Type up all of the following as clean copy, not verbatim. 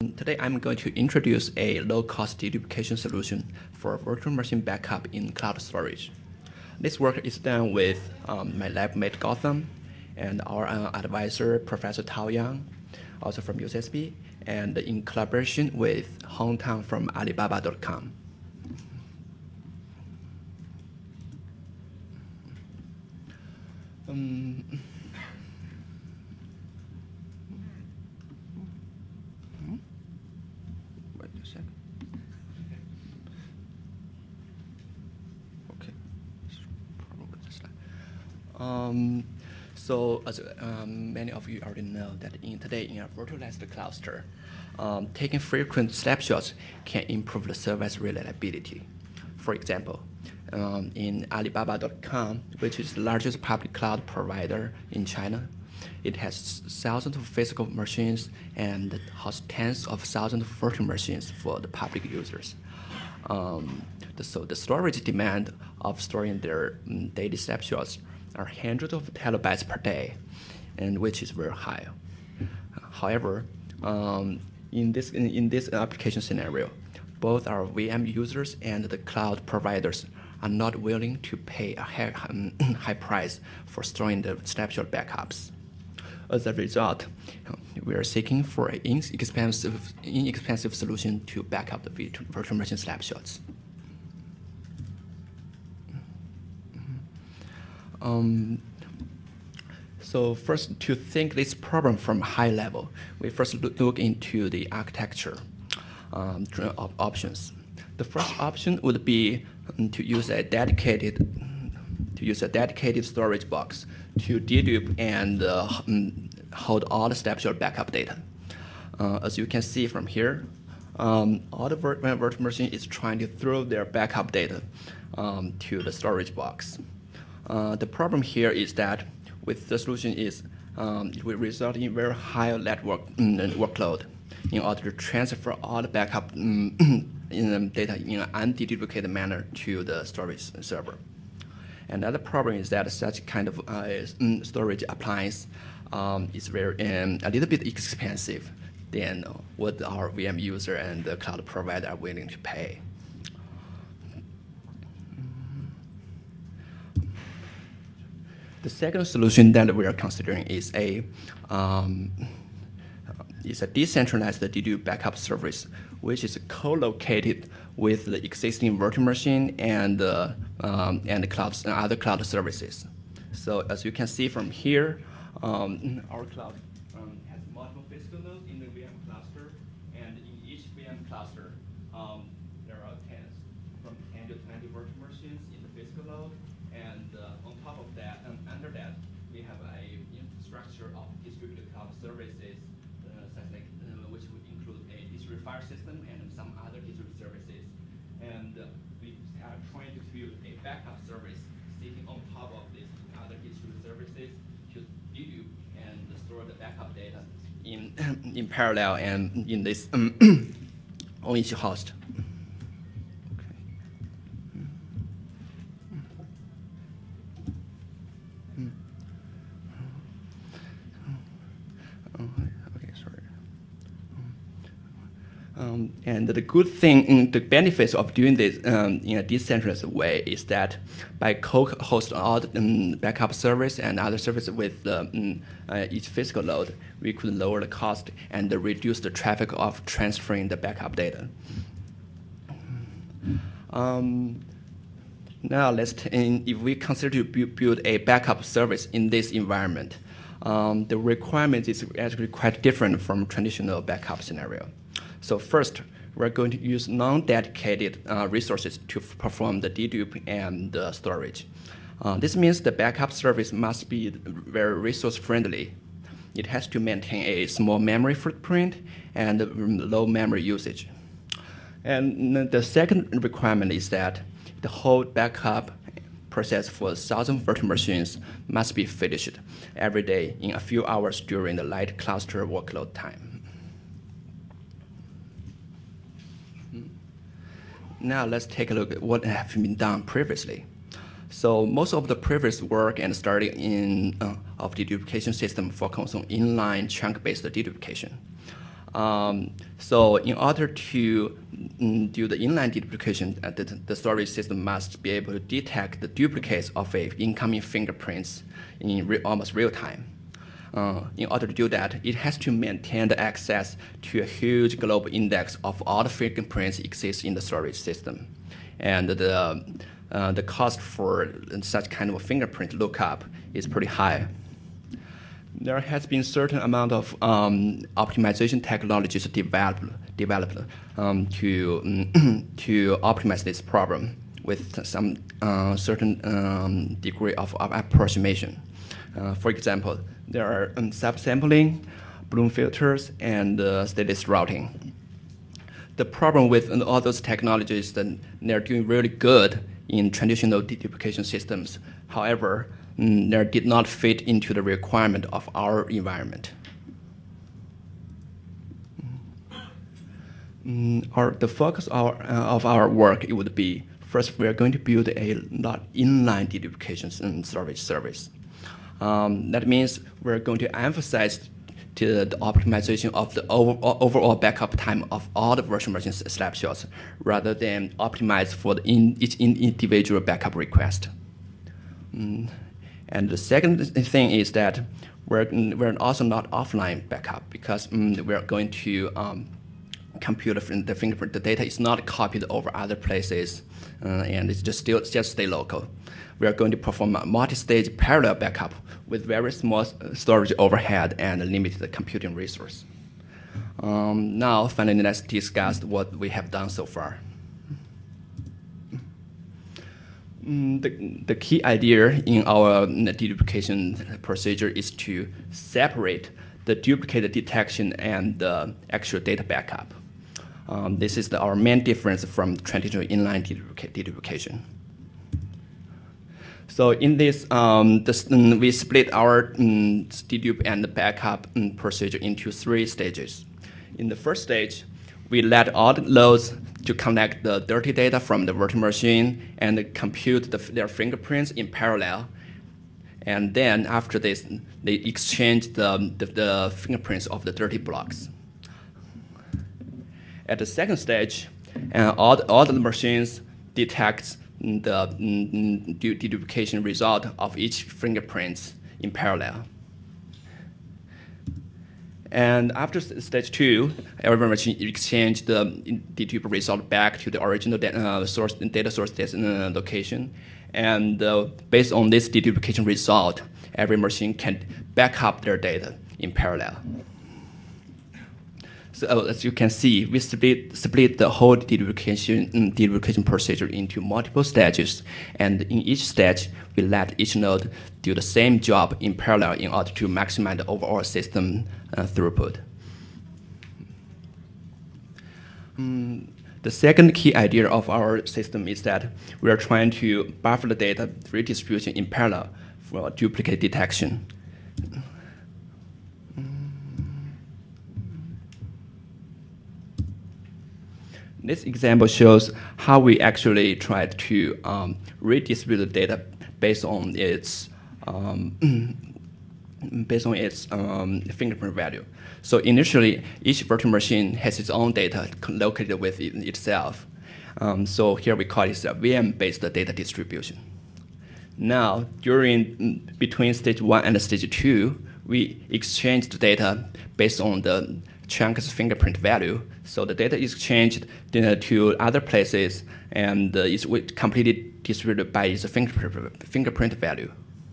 Today I'm going to introduce a low-cost deduplication solution for virtual machine backup in cloud storage. This work is done with my lab mate Gautam and our advisor Professor Tao Yang, also from UCSB, and in collaboration with Hong Tang from Alibaba.com. Wait a sec. Okay, probably this slide. So as many of you already know that today in a virtualized cluster, taking frequent snapshots can improve the service reliability. For example, in Alibaba.com, which is the largest public cloud provider in China, it has thousands of physical machines and hosts tens of thousands of virtual machines for the public users. So the storage demand of storing their daily snapshots are hundreds of terabytes per day, and which is very high. However, in this application scenario, both our VM users and the cloud providers are not willing to pay a high price for storing the snapshot backups. As a result, we are seeking for an inexpensive solution to back up the virtual machine snapshots. So first, to think this problem from high level, we first look into the architecture options. The first option would be to use a dedicated storage box to dedupe and hold all the snapshot backup data. As you can see from here, all the virtual machine is trying to throw their backup data to the storage box. The problem here is that with the solution is it will result in very high network workload in order to transfer all the backup data in an undeduplicated manner to the storage server. Another problem is that such kind of storage appliance is very a little bit expensive than what our VM user and the cloud provider are willing to pay. The second solution that we are considering is a decentralized dedupe backup service, which is co-located with the existing virtual machine and clouds and other cloud services. So as you can see from here, our cloud has multiple physical nodes in the VM cluster, and in each VM cluster, there are from 10 to 20 virtual machines in the physical node, and on top of that, under that, we have a infrastructure of distributed cloud services, which would include a distributed file system and some other distributed services. And we are trying to build a backup service sitting on top of these other distributed services to dedupe and store the backup data in parallel and in this on each host. And the good thing, the benefits of doing this in a decentralized way is that by co-hosting all the backup service and other services with each physical node, we could lower the cost and reduce the traffic of transferring the backup data. Now, if we consider to build a backup service in this environment, the requirement is actually quite different from traditional backup scenario. So first, we're going to use non-dedicated resources to perform the dedupe and storage. This means the backup service must be very resource-friendly. It has to maintain a small memory footprint and low memory usage. And the second requirement is that the whole backup process for 1,000 virtual machines must be finished every day in a few hours during the light cluster workload time. Now let's take a look at what has been done previously. So most of the previous work and study of deduplication system focus on inline chunk-based deduplication. So in order to do the inline deduplication, the storage system must be able to detect the duplicates of incoming fingerprints in almost real time. In order to do that, it has to maintain the access to a huge global index of all the fingerprints exist in the storage system. And the cost for such kind of a fingerprint lookup is pretty high. There has been certain amount of optimization technologies developed to optimize this problem with some certain degree of approximation. For example, there are subsampling, Bloom filters, and stateless routing. The problem with all those technologies is that they're doing really good in traditional deduplication systems. However, they did not fit into the requirement of our environment. The focus of our work it would be, first, we are going to build a inline deduplication storage service. That means we're going to emphasize to the optimization of the overall backup time of all the virtual machine snapshots, rather than optimize for each individual backup request. And the second thing is that we're also not offline backup, because we're going to compute the fingerprint. The data is not copied over other places, and it's just stay local. We are going to perform a multi-stage parallel backup with very small storage overhead and limited computing resource. Now, finally, let's discuss what we have done so far. The key idea in our deduplication procedure is to separate the duplicate detection and the actual data backup. This is our main difference from traditional inline deduplication. So in this, we split our dedupe and backup procedure into 3 stages. In the first stage, we let all the nodes to collect the dirty data from the virtual machine and compute their fingerprints in parallel. And then after this, they exchange the fingerprints of the dirty blocks. At the second stage, all the machines detect the deduplication result of each fingerprint in parallel. And after stage 2, every machine exchange the dedupe result back to the original data source location. And based on this deduplication result, every machine can back up their data in parallel. So as you can see, we split the whole deduplication procedure into multiple stages, and in each stage, we let each node do the same job in parallel in order to maximize the overall system throughput. The second key idea of our system is that we are trying to buffer the data redistribution in parallel for duplicate detection. This example shows how we actually tried to redistribute the data based on its fingerprint value. So initially, each virtual machine has its own data located within itself. So here we call it a VM-based data distribution. Now, between stage 1 and stage 2, we exchange the data based on the chunk's fingerprint value. So the data is exchanged to other places and is completely distributed by its fingerprint value.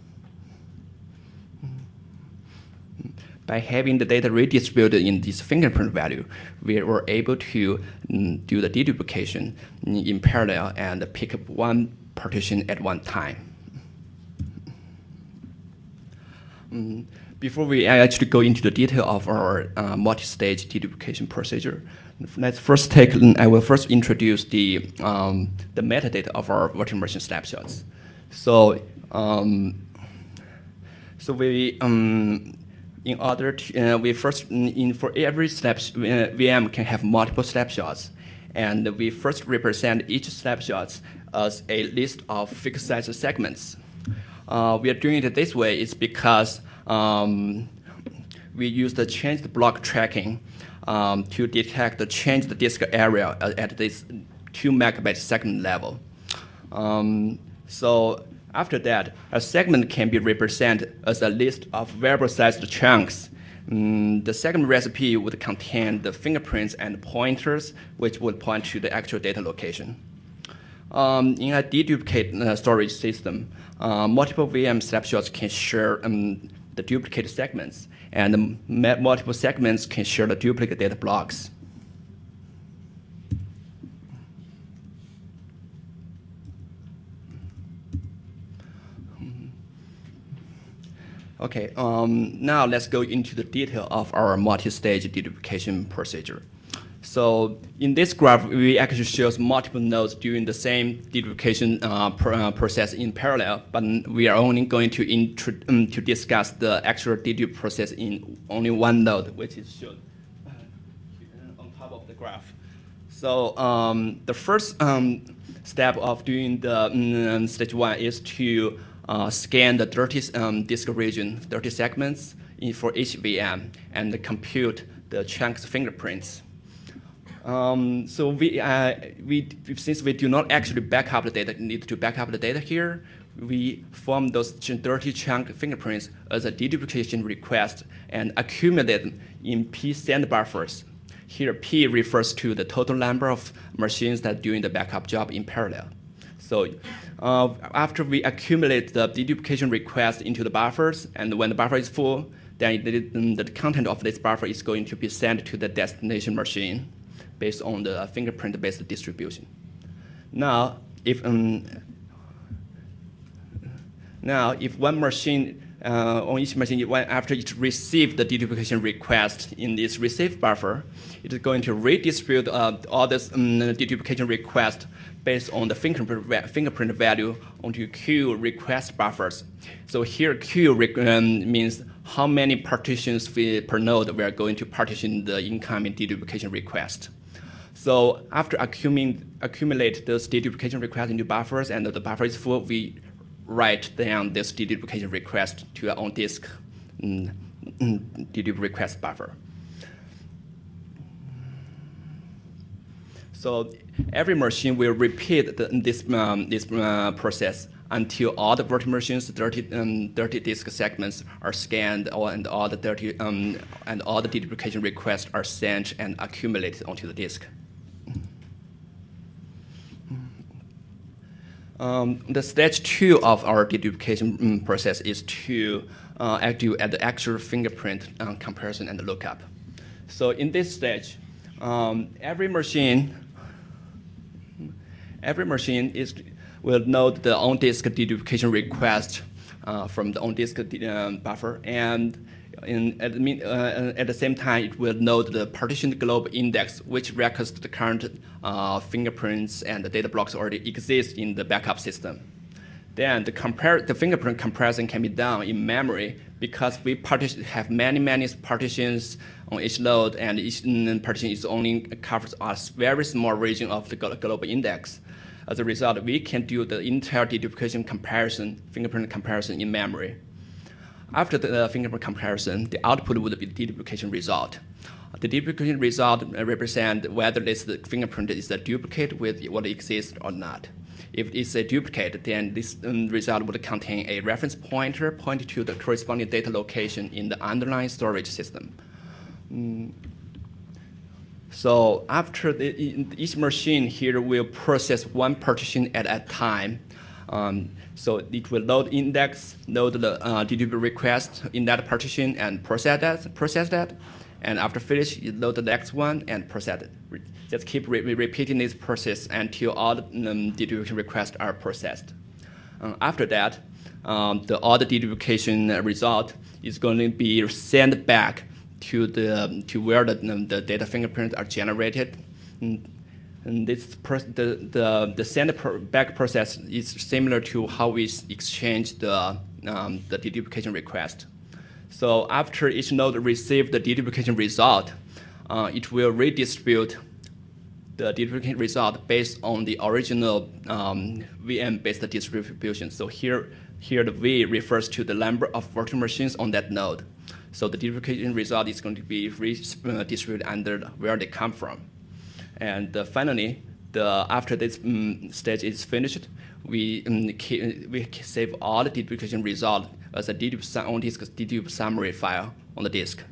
By having the data redistributed in this fingerprint value, we were able to do the deduplication in parallel and pick up one partition at one time. Before we actually go into the detail of our multi-stage deduplication procedure, I will first introduce the metadata of our virtual machine snapshots. So we in order to we first for every VM can have multiple snapshots, and we first represent each snapshot as a list of fixed size segments. We are doing it this way is because we use the changed block tracking to detect the change the disk area at this 2 megabyte second level. So after that, a segment can be represented as a list of variable-sized chunks. The second recipe would contain the fingerprints and pointers, which would point to the actual data location. In a deduplicate storage system, multiple VM snapshots can share the duplicate segments, and the multiple segments can share the duplicate data blocks. Okay, now let's go into the detail of our multi-stage deduplication procedure. So in this graph, we actually shows multiple nodes doing the same deduplication process in parallel, but we are only going to discuss the actual dedupe process in only one node, which is shown on top of the graph. So the first step of doing the stage 1 is to scan the dirty disk region, 30 segments for each VM, and compute the chunks fingerprints. So since we do not actually back up the data, need to back up the data here, we form those dirty chunk fingerprints as a deduplication request and accumulate them in P send buffers. Here, P refers to the total number of machines that are doing the backup job in parallel. So after we accumulate the deduplication request into the buffers, and when the buffer is full, then the content of this buffer is going to be sent to the destination machine based on the fingerprint-based distribution. Now, if one machine, on each machine, after it receives the deduplication request in this receive buffer, it is going to redistribute all this deduplication request based on the fingerprint value onto Q request buffers. So here Q means how many partitions per node we are going to partition the incoming deduplication request. So after accumulate those deduplication requests into buffers and the buffer is full, we write down this deduplication request to our own disk dedupe request buffer. So every machine will repeat this process until all the virtual machines' 30 disk segments are scanned, and all the deduplication requests are sent and accumulated onto the disk. The stage 2 of our deduplication process is to do at the actual fingerprint comparison and lookup. So in this stage, every machine will note the on-disk deduplication request from the on-disk buffer, and at the same time, it will note the partitioned globe index, which records the current fingerprints and the data blocks already exist in the backup system. Then the fingerprint comparison can be done in memory because we have many partitions on each node, and each partition is only covers a very small region of the global index. As a result, we can do the entire deduplication comparison, fingerprint comparison in memory. After the fingerprint comparison, the output would be the deduplication result. The deduplication result represents whether this fingerprint is a duplicate with what exists or not. If it's a duplicate, then this result would contain a reference pointer pointing to the corresponding data location in the underlying storage system. So after each machine here will process one partition at a time. So it will load index, load the dedupe request in that partition, and process that. And after finish, you load the next one and process it. Just keep repeating this process until all the deduplication requests are processed. After that, all the deduplication result is going to be sent back to where the data fingerprints are generated. And the send back process is similar to how we exchange the deduplication request. So after each node receives the deduplication result, it will redistribute the deduplication result based on the original VM-based distribution. So here the V refers to the number of virtual machines on that node. So the deduplication result is going to be distributed under where they come from. And finally, after this stage is finished, we save all the deduplication result as a dedupe summary file on the disk.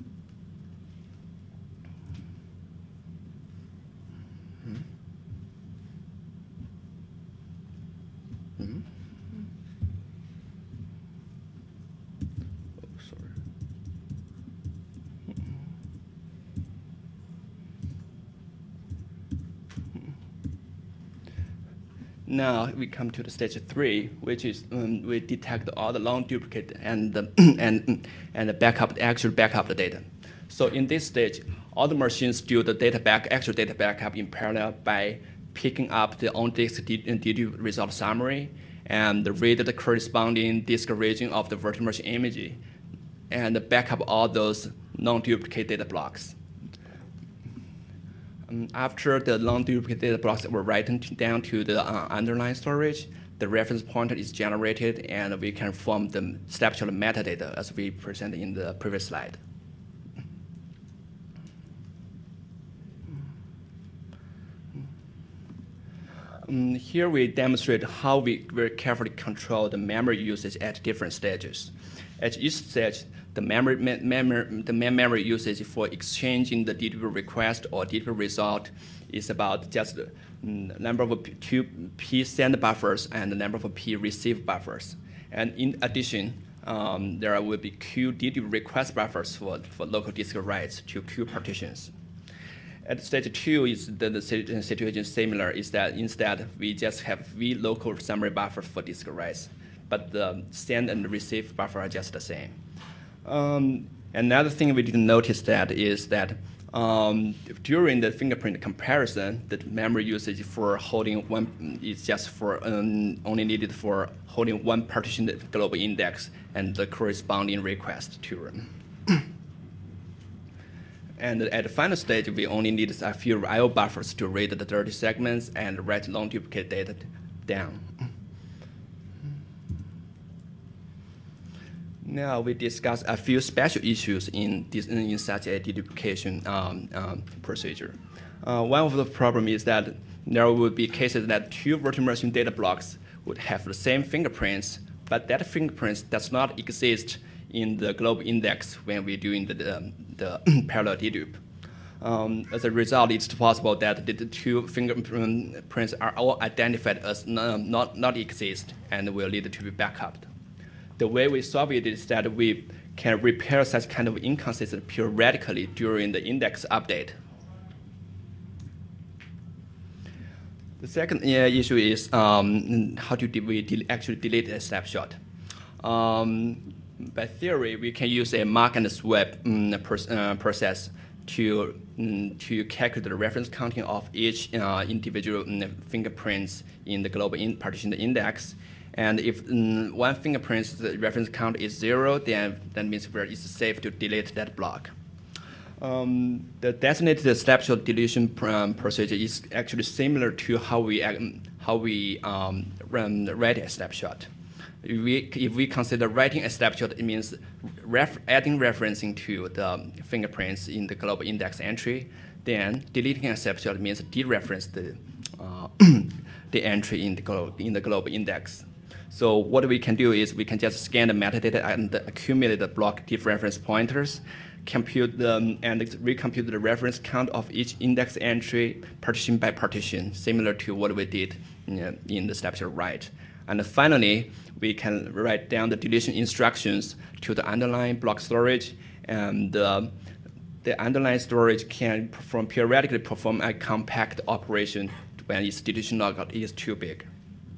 Now we come to the stage 3, which is we detect all the long duplicate and actually back up the data. So in this stage, all the machines do the actual data backup in parallel by picking up the on-disk dedupe result summary and read the corresponding disk region of the virtual machine image and back up all those non-duplicate data blocks. After the non-duplicate data blocks were written down to the underlying storage, the reference pointer is generated, and we can form the snapshot metadata as we presented in the previous slide. Here we demonstrate how we very carefully control the memory usage at different stages. At each stage, the main memory usage for exchanging the dedupe request or dedupe result is about just the number of P send buffers and the number of P receive buffers. And in addition, there will be Q dedupe request buffers for local disk writes to Q partitions. At stage 2, is the situation similar, is that instead we just have V local summary buffer for disk writes, but the send and receive buffer are just the same. Another thing we didn't notice that is that during the fingerprint comparison, the memory usage for holding one is just for only needed for holding one partitioned global index and the corresponding request to run. And at the final stage, we only need a few I/O buffers to read the dirty segments and write long duplicate data down. Now we discuss a few special issues in such a deduplication procedure. One of the problems is that there would be cases that two virtual machine data blocks would have the same fingerprints, but that fingerprints does not exist in the global index when we're doing the parallel dedupe. As a result, it's possible that the two fingerprints are all identified as not exist and will need to be backupped. The way we solve it is that we can repair such kind of inconsistency periodically during the index update. The second issue is how do we actually delete a snapshot. By theory, we can use a mark and swap process to calculate the reference counting of each individual fingerprints in the global partitioned index. And if one fingerprint's reference count is 0, then that means it's safe to delete that block. The designated snapshot deletion procedure is actually similar to how we write a snapshot. If we consider writing a snapshot, it means adding referencing to the fingerprints in the global index entry. Then deleting a snapshot means dereference the entry in the global index. So what we can do is we can just scan the metadata and accumulate the block dereference pointers, compute and recompute the reference count of each index entry partition by partition, similar to what we did in the snapshot write. And finally, we can write down the deletion instructions to the underlying block storage, and the underlying storage can periodically perform a compact operation when its deletion logout is too big.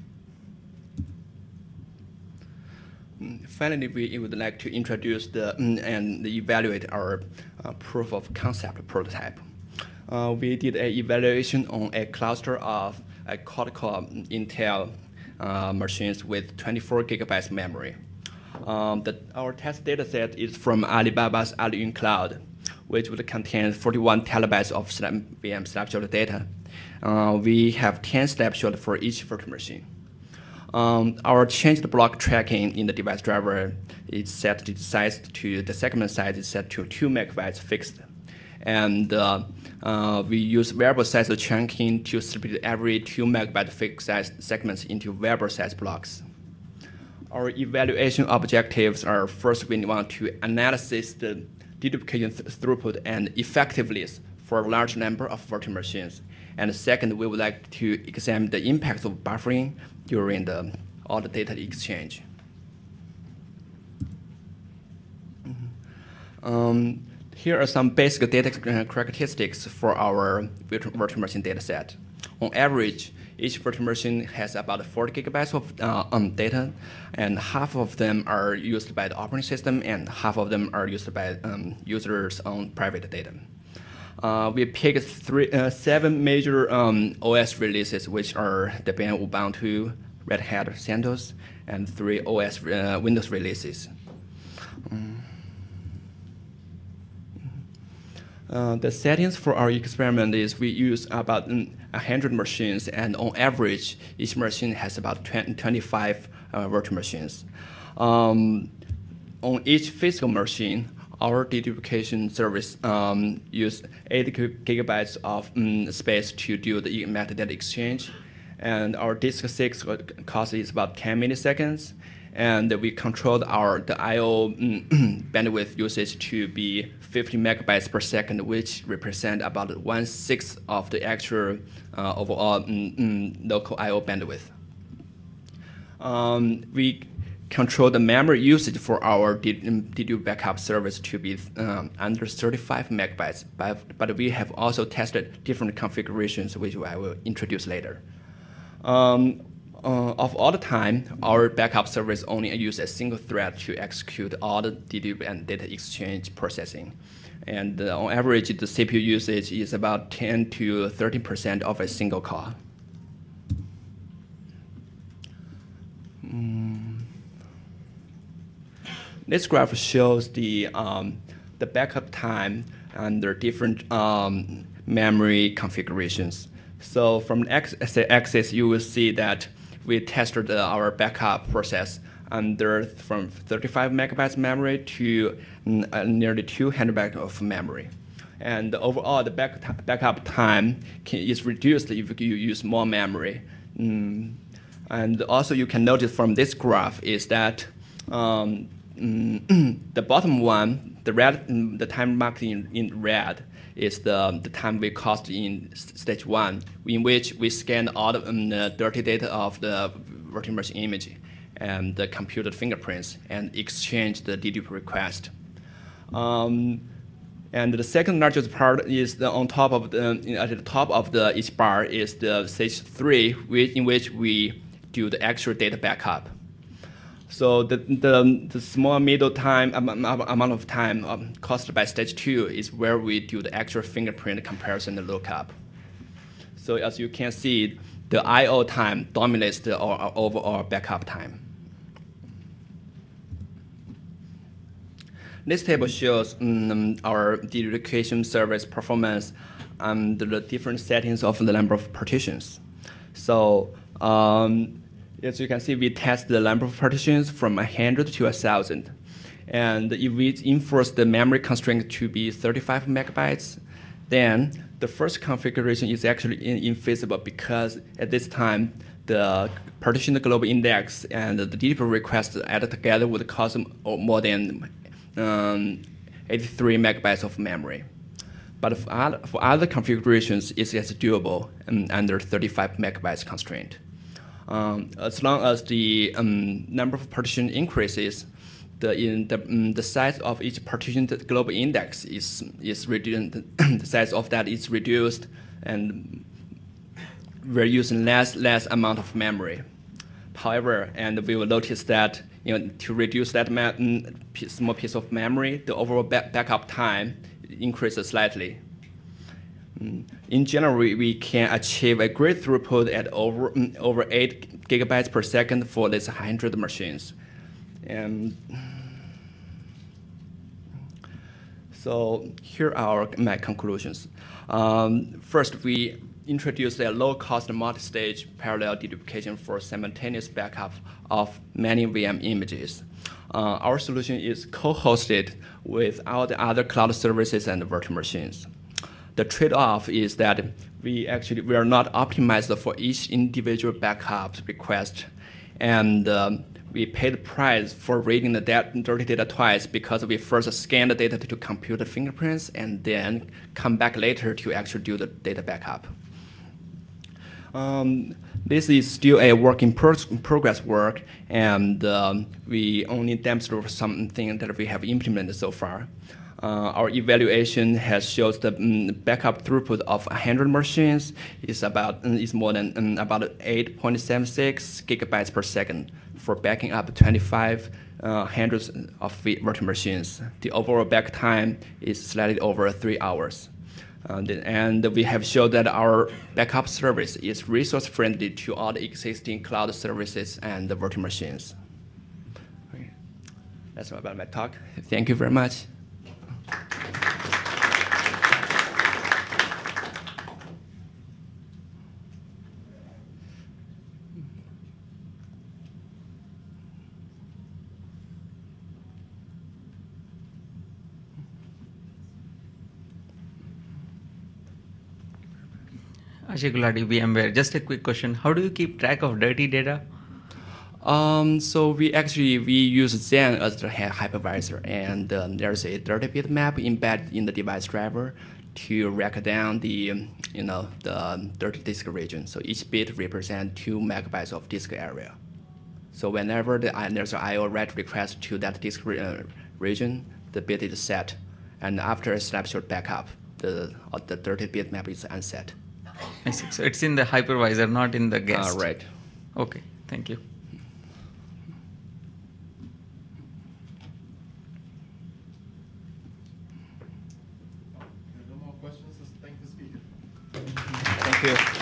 Finally, we would like to introduce and evaluate our proof of concept prototype. We did an evaluation on a cluster of a quad-core Intel machines with 24 gigabytes memory. Our test data set is from Alibaba's Aliyun Cloud, which would contain 41 terabytes of VM snapshot data. We have 10 snapshots for each virtual machine. Our changed block tracking in the device driver is set to the segment size is set to 2 megabytes fixed. And we use variable size chunking to split every 2 megabyte fixed size segments into variable size blocks. Our evaluation objectives are: first, we want to analyze the deduplication throughput and effectiveness for a large number of virtual machines. And second, we would like to examine the impacts of buffering during all the data exchange. Here are some basic data characteristics for our virtual machine dataset. On average, each virtual machine has about 40 gigabytes of data, and half of them are used by the operating system, and half of them are used by users' own private data. We picked 7 major OS releases, which are Debian, Ubuntu, Red Hat, CentOS, and 3 OS Windows releases. The settings for our experiment is we use about 100 machines, and on average, each machine has about 25 virtual machines. On each physical machine, our deduplication service use 8 gigabytes of space to do the metadata exchange, and our disk 6 cost is about 10 milliseconds, and we controlled the I/O bandwidth usage to be 50 megabytes per second, which represent about 1/6 of the actual overall local I/O bandwidth. We control the memory usage for our dedupe backup service to be under 35 megabytes, but we have also tested different configurations, which I will introduce later. Of all the time, our backup service only uses a single thread to execute all the dedupe and data exchange processing. And on average, the CPU usage is about 10 to 13% of a single core. This graph shows the backup time under different memory configurations. So from the x-axis, you will see that we tested our backup process under from 35 megabytes memory to nearly 200 megabytes of memory. And overall, the backup time is reduced if you use more memory. And also, you can notice from this graph is that the bottom one, the time marked in red, is the time we cost in stage 1, in which we scan all the dirty data of the virtual machine image and the computed fingerprints and exchange the dedupe request. And the second largest part is on top of at the top of each bar is the stage 3, in which we do the actual data backup. So the small middle time amount of time caused by stage 2 is where we do the actual fingerprint comparison and lookup. So as you can see, the I/O time dominates the overall backup time. This table shows our deduplication service performance under the different settings of the number of partitions. So as you can see, we test the number of partitions from 100 to 1,000. And if we enforce the memory constraint to be 35 megabytes, then the first configuration is actually infeasible because at this time, the partition global index and the dedupe request added together would cause more than 83 megabytes of memory. But for other configurations, it's doable under 35 megabytes constraint. As long as the number of partitions increases, the size of each partition global index is reduced. The size of that is reduced, and we're using less amount of memory. However, and we will notice that to reduce that small piece of memory, the overall backup time increases slightly. In general, we can achieve a great throughput at over 8 gigabytes per second for these 100 machines. And so here are my conclusions. First, we introduced a low-cost multi-stage parallel deduplication for simultaneous backup of many VM images. Our solution is co-hosted with all the other cloud services and virtual machines. The trade-off is that we are not optimized for each individual backup request, and we pay the price for reading the dirty data twice because we first scan the data to compute the fingerprints and then come back later to actually do the data backup. This is still a work in progress work, and we only demonstrate something that we have implemented so far. Our evaluation has shows the backup throughput of 100 machines is more than about 8.76 gigabytes per second for backing up 25 hundreds of virtual machines. The overall back time is slightly over 3 hours. And we have shown that our backup service is resource-friendly to all the existing cloud services and the virtual machines. Okay. That's about my talk. Thank you very much. Ashik Gulati, VMware. Just a quick question. How do you keep track of dirty data? So we use Xen as the hypervisor, and there's a dirty bit map embedded in the device driver to rack down the dirty disk region. So each bit represents 2 megabytes of disk area. So whenever there's an I/O write request to that disk region, the bit is set, and after a snapshot backup, the dirty bit map is unset. I see. So it's in the hypervisor, not in the guest. Right. Okay. Thank you. No more questions. Let's thank the speaker. Thank you.